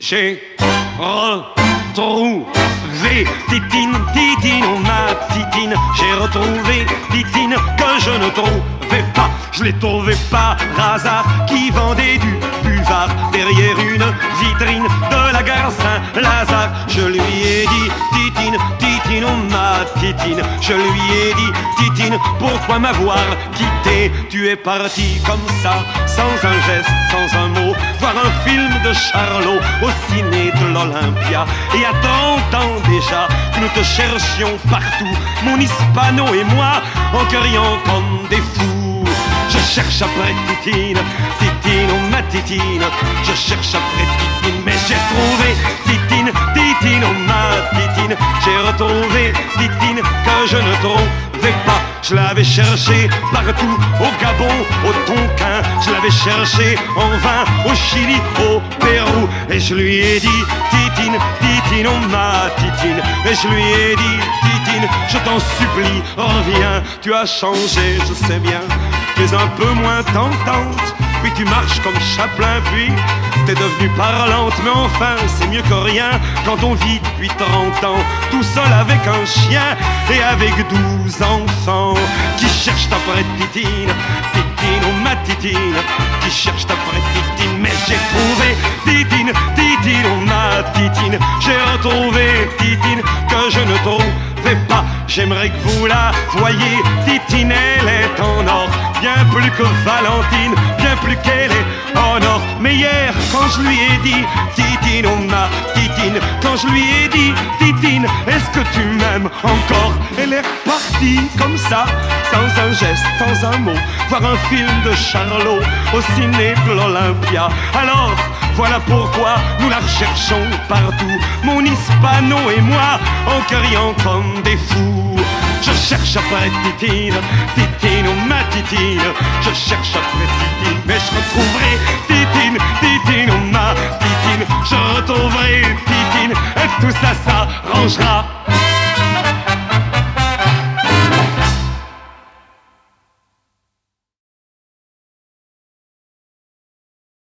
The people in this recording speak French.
J'ai retrouvé Titine, Titine, oh ma Titine. J'ai retrouvé Titine que je ne trouvais pas. Je l'ai trouvé par hasard qui vendait du buvard derrière une vitrine de la gare Saint-Lazare. Je lui ai dit Titine, Titine, oh ma Titine. Je lui ai dit Titine, pourquoi m'avoir quitté? Tu es parti comme ça, sans un geste, sans un mot, voir un film de Charlot au ciné de l'Olympia. Et à 30 ans déjà, nous te cherchions partout, mon hispano et moi, en criant comme des fous. Je cherche après Titine, Titine, oh ma Titine. Je cherche après Titine, mais j'ai trouvé Titine, Titine, oh ma Titine. J'ai retrouvé Titine que je ne trouvais pas. Je l'avais cherché partout, au Gabon, au Tonkin. Je l'avais cherché en vain, au Chili, au Pérou. Et je lui ai dit Titine, Titine, oh ma Titine. Et je lui ai dit Titine, je t'en supplie, reviens. Tu as changé, je sais bien. Tu es un peu moins tentante, puis tu marches comme Chaplin, puis t'es devenue parlante. Mais enfin, c'est mieux que rien quand on vit depuis 30 ans, tout seul avec un chien et avec 12 enfants. Qui cherche après Titine, Titine, oh ma Titine. Qui cherche après Titine, mais j'ai trouvé Titine, Titine, oh ma Titine. J'ai retrouvé Titine que je ne trouvais pas. J'aimerais que vous la voyiez, Titine, elle est en or, bien plus que Valentine, bien plus qu'elle est en or. Mais hier, quand je lui ai dit Titine, oh ma Titine, quand je lui ai dit Titine, est-ce que tu m'aimes encore? Elle est repartie comme ça, sans un geste, sans un mot, voir un film de Charlot au ciné de l'Olympia. Alors, voilà pourquoi nous la recherchons partout, mon hispano et moi, en criant comme des fous. Je cherche après Titine, Titine, oh ma Titine. Je cherche après Titine, mais je retrouverai Titine, Titine, oh ma Titine. Je retrouverai Titine, et tout ça s'arrangera.